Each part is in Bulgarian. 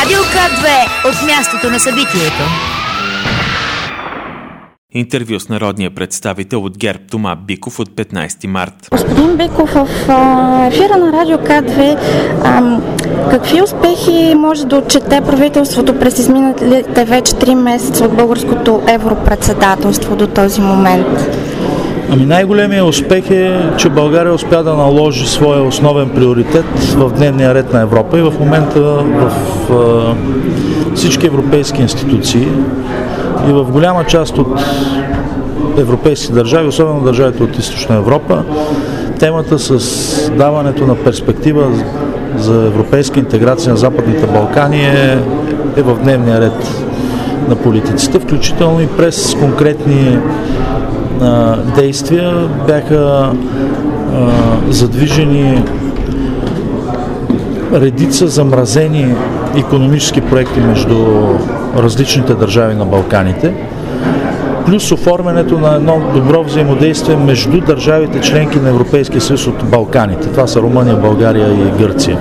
Радио К2 от мястото на събитието. Интервю с народния представител от ГЕРБ Тома Биков от 15 март. Господин Биков, в ефира на Радио К2, какви успехи може да отчете правителството през изминалите вече 3 месеца от българското европредседателство до този момент? Най-големият успех е, че България успя да наложи своя основен приоритет в дневния ред на Европа и в момента в всички европейски институции и в голяма част от европейски държави, особено държавите от Източна Европа, темата с даването на перспектива за европейска интеграция на Западните Балкани е в дневния ред на политиците, включително и през конкретни действия бяха задвижени редица замразени икономически проекти между различните държави на Балканите, плюс оформянето на едно добро взаимодействие между държавите членки на Европейския съюз от Балканите. Това са Румъния, България и Гърция.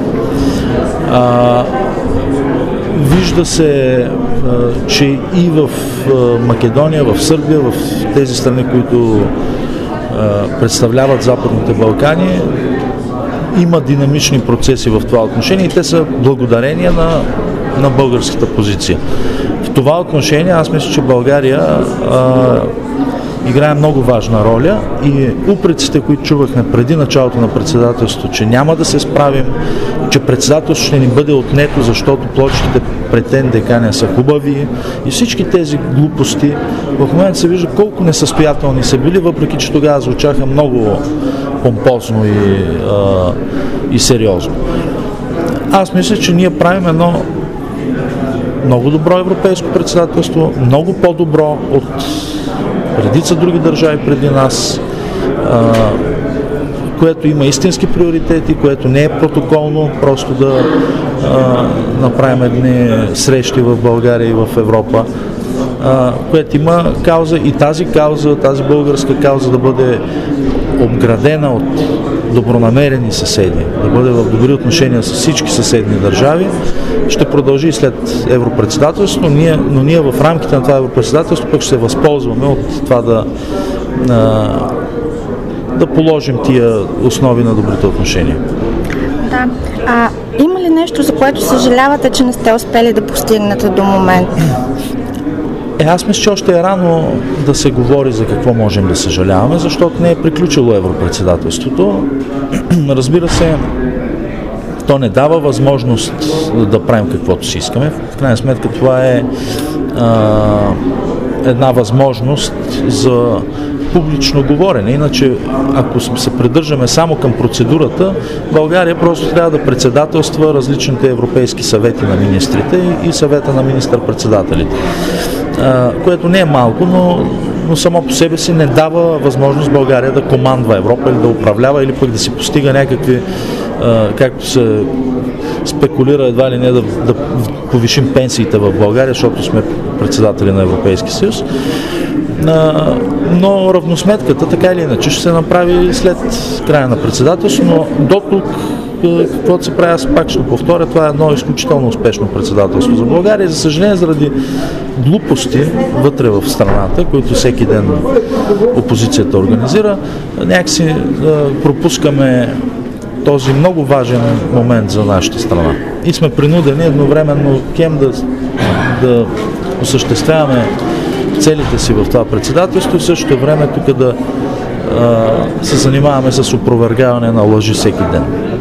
Вижда се, че и в Македония, в Сърбия, в тези страни, които представляват Западните Балкани, има динамични процеси в това отношение и те са благодарение на българската позиция. В това отношение аз мисля, че България играе много важна роля и упреците, които чувахме преди началото на председателството, че няма да се справим, че председателството ще ни бъде отнето, защото плочките пред НДК са хубави и всички тези глупости в момента се вижда колко несъстоятелни са били, въпреки че тогава звучаха много помпозно и сериозно. Аз мисля, че ние правим едно много добро европейско председателство, много по-добро от редица други държави преди нас, което има истински приоритети, което не е протоколно, просто да направим едни срещи в България и в Европа, което има кауза и тази българска кауза да бъде обградена от добронамерени съседи, да бъде в добри отношения с всички съседни държави, ще продължи и след европредседателството, но ние в рамките на това европредседателство пък ще се възползваме от това да положим тия основи на добрите отношения. Да. Има ли нещо, за което съжалявате, че не сте успели да постигнете до момента? Аз мисля, че още е рано да се говори за какво можем да съжаляваме, защото не е приключило европредседателството. Разбира се, то не дава възможност да правим каквото си искаме. В крайна сметка това е една възможност за публично говорене. Иначе, ако се придържаме само към процедурата, България просто трябва да председателства различните европейски съвети на министрите и съвета на министър-председателите. Което не е малко, но само по себе си не дава възможност България да командва Европа или да управлява, или пък да си постига някакви, както се спекулира едва ли не да повишим пенсиите в България, защото сме председатели на Европейски съюз. Но равносметката, така или иначе, ще се направи след края на председателство, но до тук каквото се прави, аз пак ще повторя, това е едно изключително успешно председателство за България. За съжаление, заради глупости вътре в страната, които всеки ден опозицията организира, някакси пропускаме този много важен момент за нашата страна. И сме принудени едновременно да осъществяваме целите си в това председателство и в същото време тук да се занимаваме с опровергаване на лъжи всеки ден.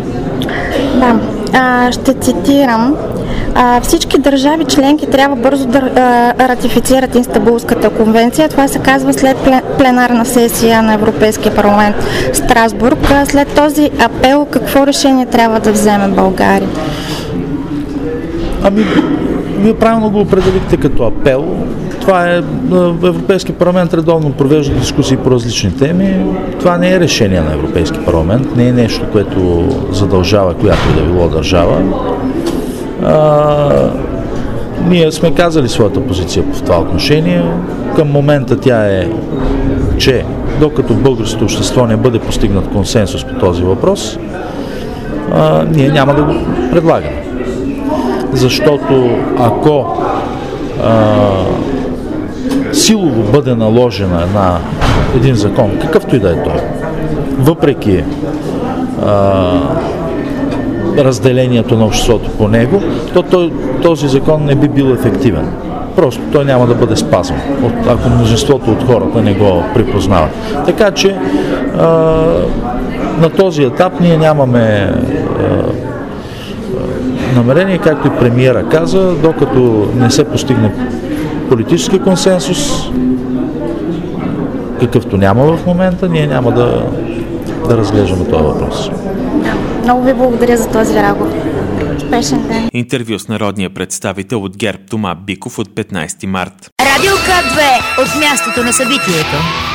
Да, ще цитирам. Всички държави членки трябва бързо да ратифицират Истанбулската конвенция. Това се казва след пленарна сесия на Европейския парламент в Страсбург. След този апел, какво решение трябва да вземе България? Вие правилно го определихте като апел. Това е, Европейския парламент редовно провежда дискусии по различни теми. Това не е решение на Европейския парламент, не е нещо, което задължава която и да било държава. Ние сме казали своята позиция в това отношение. Към момента тя е, че докато българското общество не бъде постигнат консенсус по този въпрос, ние няма да го предлагаме. защото ако силово бъде наложена един закон, какъвто и да е той, въпреки разделението на обществото по него, то този закон не би бил ефективен. Просто той няма да бъде спазван, ако мнозинството от хората не го припознават. Така че на този етап ние нямаме намерение, както и премиера каза, докато не се постигне политически консенсус, какъвто няма в момента, ние няма да разглеждаме този въпрос. Много ви благодаря за този разговор. Успешен ден. Интервю с народния представител от ГЕРБ Тома Биков от 15 март. Радио К2 от мястото на събитието.